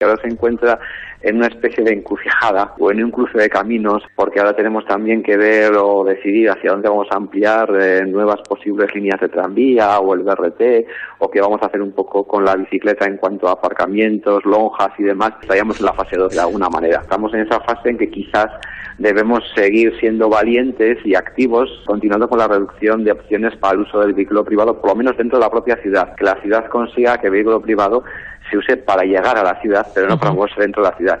que ahora se encuentra en una especie de encrucijada o en un cruce de caminos, porque ahora tenemos también que ver o decidir hacia dónde vamos a ampliar nuevas posibles líneas de tranvía o el BRT, o qué vamos a hacer un poco con la bicicleta en cuanto a aparcamientos, lonjas y demás. Estaríamos en la fase 2 de alguna manera. Estamos en esa fase en que quizás debemos seguir siendo valientes y activos, continuando con la reducción de opciones para el uso del vehículo privado, por lo menos dentro de la propia ciudad, que la ciudad consiga que el vehículo privado se use para llegar a la ciudad, pero no para moverse dentro de la ciudad.